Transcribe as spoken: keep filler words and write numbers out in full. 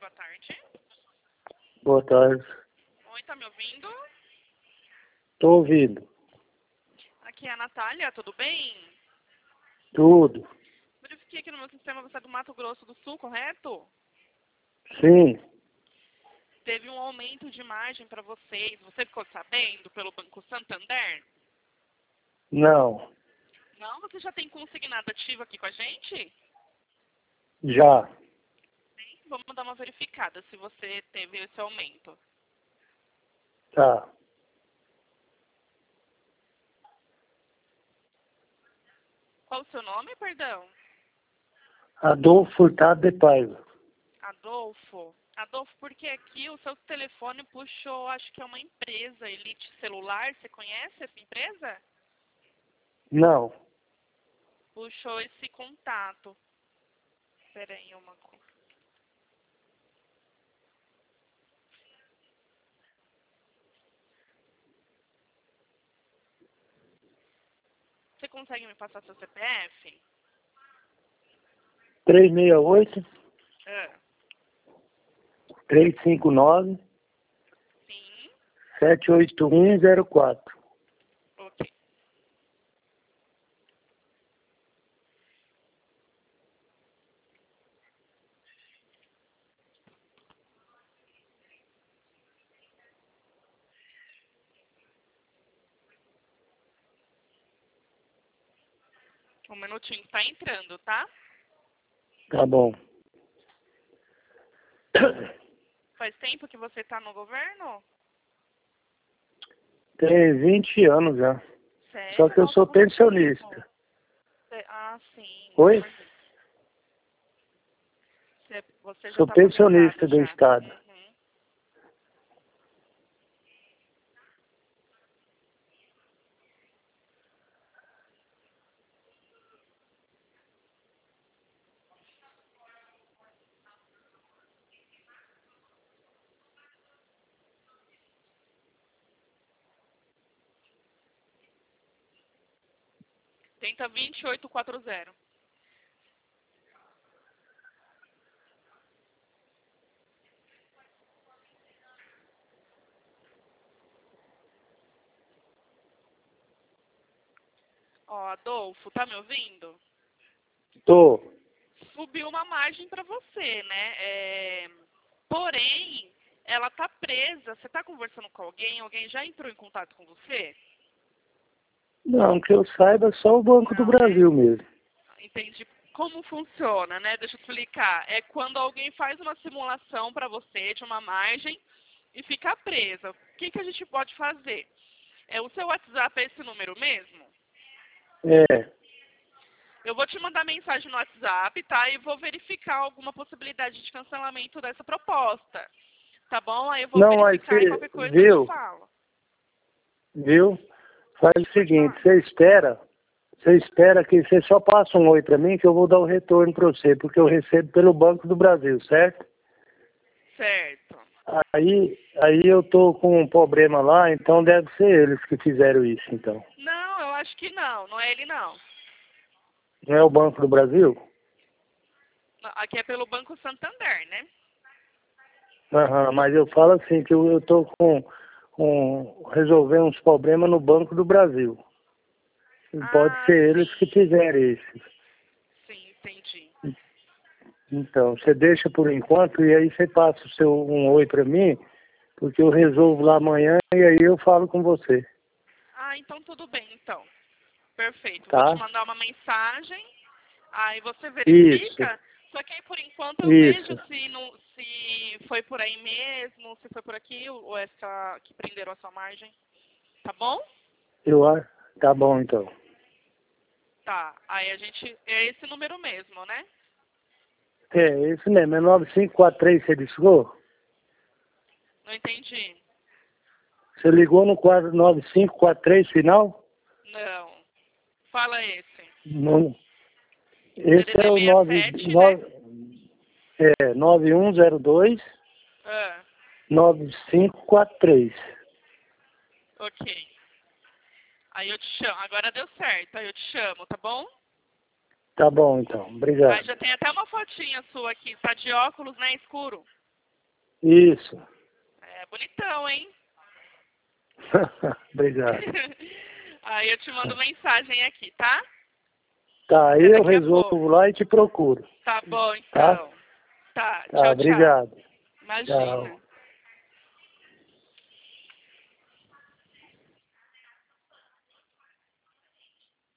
boa tarde. Boa tarde. Oi, tá me ouvindo? Tô ouvindo. Aqui é a Natália, tudo bem? Tudo. Verifiquei aqui no meu sistema, você é do Mato Grosso do Sul, correto? Sim. Teve um aumento de margem para vocês. Você ficou sabendo pelo Banco Santander? Não. Não? Você já tem consignado ativo aqui com a gente? Já. Sim. Vamos dar uma verificada se você teve esse aumento. Tá. Qual o seu nome, perdão? Adolfo Furtado de Paiva. Adolfo. Adolfo, porque aqui o seu telefone puxou, acho que é uma empresa, Elite Celular. Você conhece essa empresa? Não. Puxou esse contato. Espera aí uma coisa. Você consegue me passar seu C P F? três seis oito, Ah, três cinco nove, sim. sete oito um zero quatro. Ok. Um minutinho, tá entrando, tá? Tá bom. Faz tempo que você tá no governo? Tem vinte anos já. Sério? Só que eu Nossa, sou muito pensionista. tempo. Cê- Ah, sim. Oi? Você, você já Sou tá pensionista aposentado do já. Estado. Uhum. Tenta vinte e oito quarenta. Ó, Adolfo, tá me ouvindo? Tô. Subiu uma margem para você, né? É, Porém, ela tá presa. Você tá conversando com alguém? Alguém já entrou em contato com você? Não, que eu saiba, só o Banco do Não, né? Brasil mesmo. Entendi como funciona, né? Deixa eu explicar. É quando alguém faz uma simulação para você de uma margem e fica presa. O que, que a gente pode fazer? É, o seu WhatsApp é esse número mesmo? É. Eu vou te mandar mensagem no WhatsApp, tá? E vou verificar alguma possibilidade de cancelamento dessa proposta. Tá bom? Aí eu vou Não, aí verificar e você qualquer coisa eu te viu, falo. viu? Faz o Pode seguinte, falar. você espera, você espera que você só passa um oi pra mim que eu vou dar o retorno pra você, porque eu recebo pelo Banco do Brasil, certo? Certo. Aí, aí eu tô com um problema lá, então deve ser eles que fizeram isso, então. Não, eu acho que não. Não é ele, não. Não é o Banco do Brasil? Aqui é pelo Banco Santander, né? Aham, mas eu falo assim, que eu, eu tô com, com resolver uns problemas no Banco do Brasil. Pode Ah, ser eles que sim. fizeram isso. Sim, entendi. Então, você deixa por enquanto e aí você passa o seu um oi pra mim, porque eu resolvo lá amanhã e aí eu falo com você, Ah, então tudo bem, então. Perfeito. Vou te tá? mandar uma mensagem, aí você Isso, verifica. Só que aí, por enquanto, eu vejo isso. se, não, se foi por aí mesmo, se foi por aqui, ou essa que prenderam a sua margem. Tá bom? Eu acho. Tá bom então. Tá. Aí a gente... É esse número mesmo, né? É, isso mesmo, é nove cinco quatro três, você ligou? Não entendi. Você ligou no quadro nove cinco quatro três final? Não. Fala esse. Não. Esse é D D D o nove, sessenta e sete, né? nove, é, nove um zero dois Ah, nove cinco quatro três. ok. Aí eu te chamo. Agora deu certo. Aí eu te chamo, tá bom? Tá bom então, Aí obrigado. já tem até uma fotinha sua aqui. Tá de óculos, né? Escuro. Isso. É bonitão, hein? Obrigado. Aí eu te mando mensagem aqui, tá? Tá, aí Até eu daqui a resolvo pouco. lá e te procuro. Tá bom, Tá? então. Tá, Tá, tchau, tchau. obrigado. Imagina. Tchau.